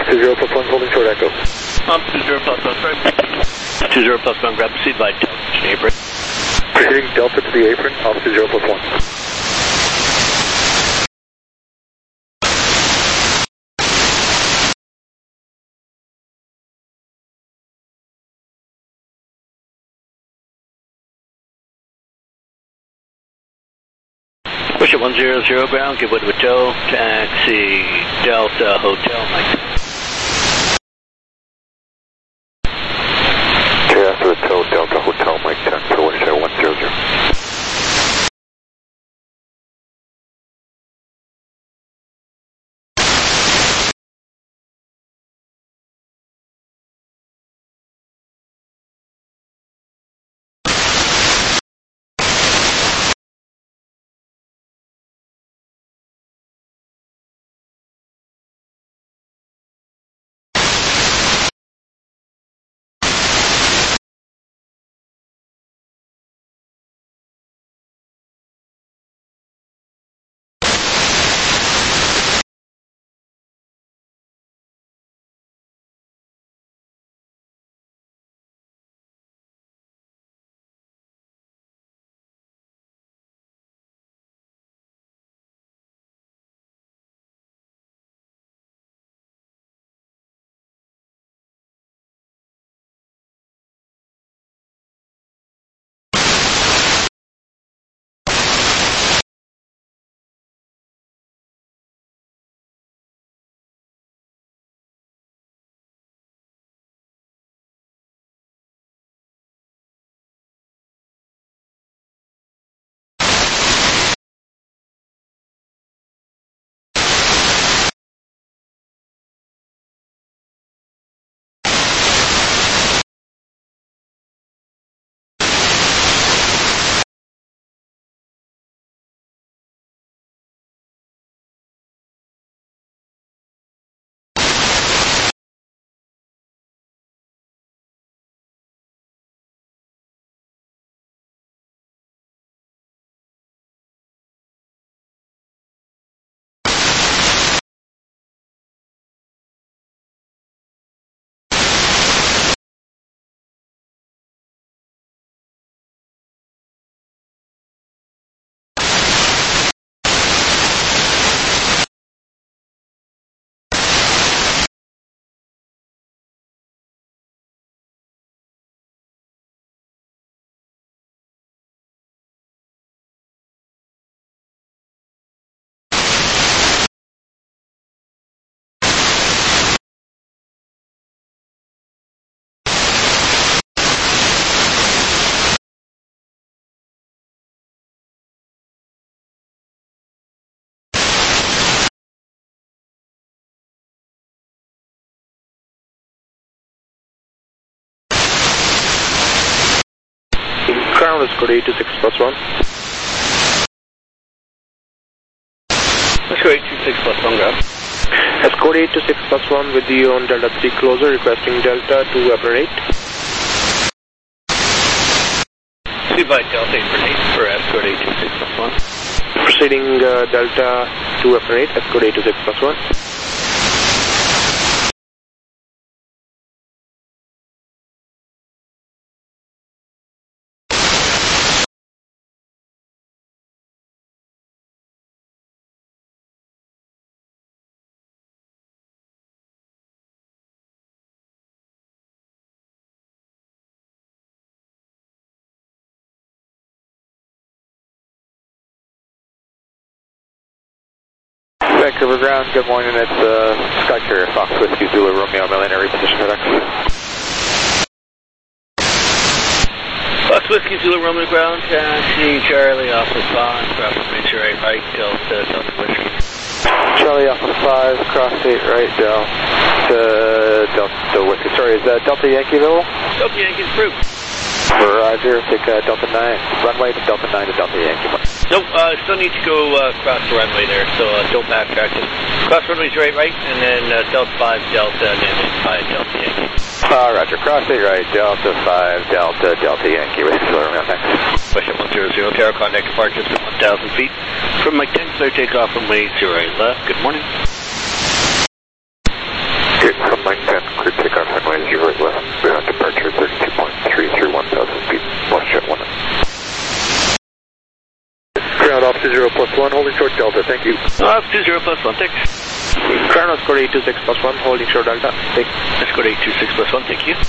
20 plus 1 holding short echo. 20 plus 1, sorry. 20 plus 1, grab the seat by Delta to the apron. Proceeding Delta to the apron, altitude 0 plus 1. Push it 100 ground, give way to a tow, taxi, Delta, Hotel, Mike 10. Okay, after the tow, Delta, Hotel, Mike 10, for Winnipeg 100. Crown is code 826 plus 1. Let's go 826 plus 1, grab. Escort 826 plus 1 with you on Delta 3 closer, requesting Delta to Apron 8. See by Delta Apron 8 for Escort 826 plus 1. Proceeding Delta to Apron 8, Escort 826 plus 1. Vancouver ground, good morning, it's Sky Carrier, Fox Whiskey Zulu Romeo, Millionaire reposition FedEx. Fox Whiskey Zulu Romeo ground, taxi, Charlie, Alpha 5, cross major 8 right, Delta, Delta Whiskey. Charlie Alpha 5, cross 8 right, Delta Whiskey. Sorry, is that Delta Yankee available? Delta Yankee's approved. Roger, take Delta 9, runway to Delta 9 to Delta Yankee. Nope, still need to go across the runway there, so don't backtrack. Cross runway 3 right, and then Delta 5 Delta, and then 5 Delta Yankee. Roger, cross 8 right, Delta 5 Delta Yankee. Whiskey Zulu Romeo, thanks. Question 100, Terra contact departure to 1,000 feet. From Mike 10, clear takeoff from way 0 left. Good morning. Good +1, holding short Delta, thank you. Altitude 0 +1, thanks. Crown Escort 826 +1, holding short Delta, thanks. Escort 826 +1, thank you.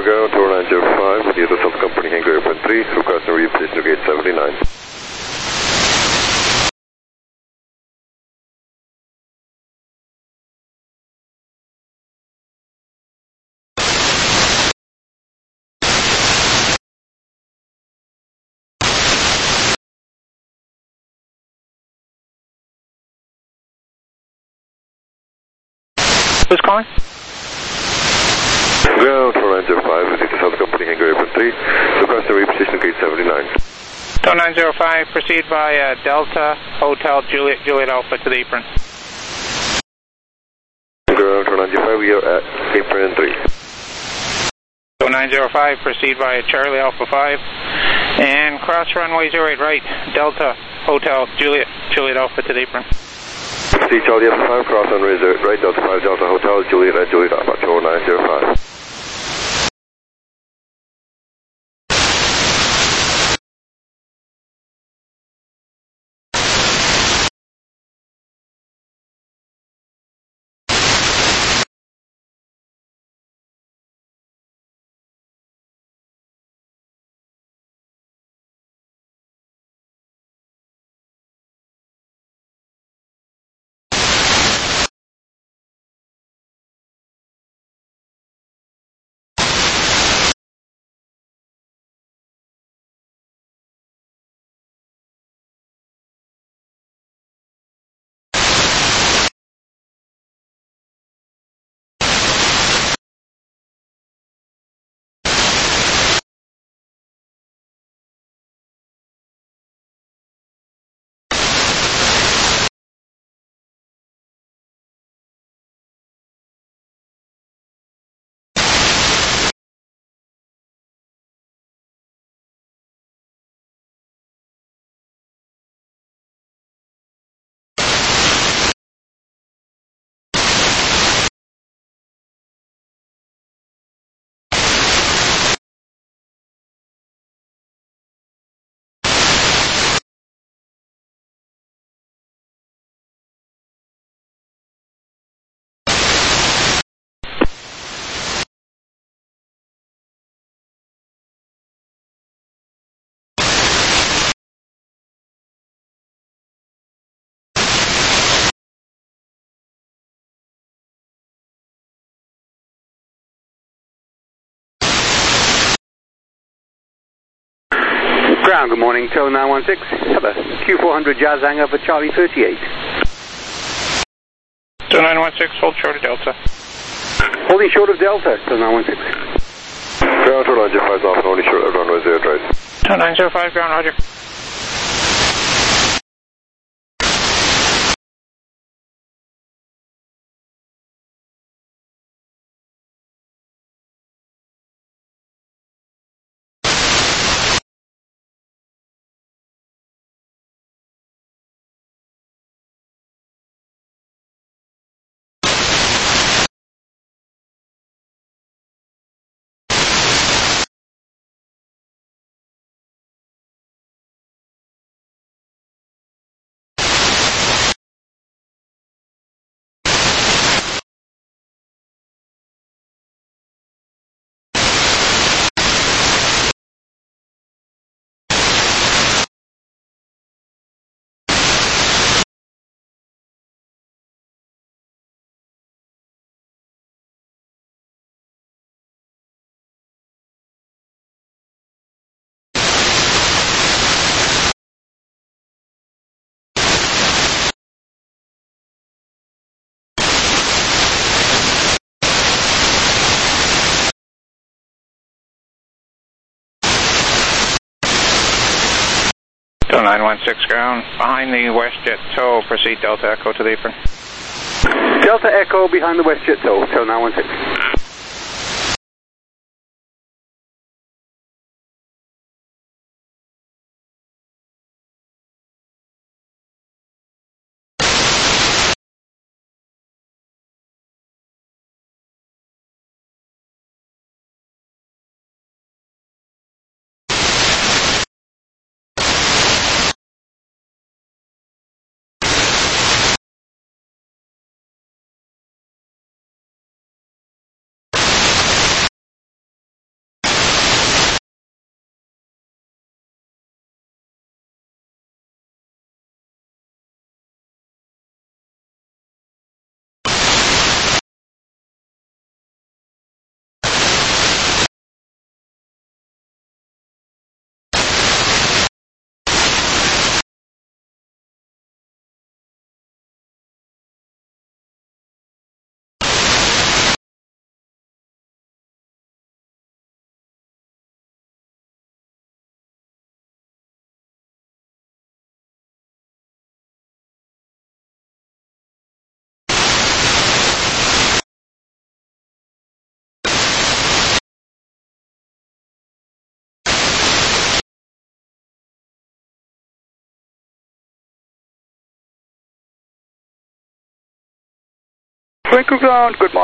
ground, tower 905, with you to sub-company hangar airplane 3, requesting reposition to gate 79. Who's calling? Ground, tower 905, with you to sub-company hangar airplane 3, requesting reposition to gate 79. Tower 905, proceed by Delta Hotel Juliet, Juliet Alpha to the apron. Ground, tower 905, we are at apron 3. Tower 905, proceed by Charlie Alpha 5, and cross runway 08 right, Delta Hotel Juliet, Juliet Alpha to the apron. See Charlie Alpha 5, cross runway 08 right, Delta 5, Delta Hotel, Juliet and Juliet Alpha, tower 905. Ground, good morning, Tower 916, have a Q400 Jazz hangar for Charlie 38. Tower 916, hold short of Delta. Holding short of Delta, Tower 916. Ground, tower 905 is off, holding short of runway 08 right. Tower 905, ground, roger. Tower 916 ground, behind the WestJet tow, proceed Delta Echo to the apron. Delta Echo behind the WestJet tow, Tower 916. Twinkle ground, good morning.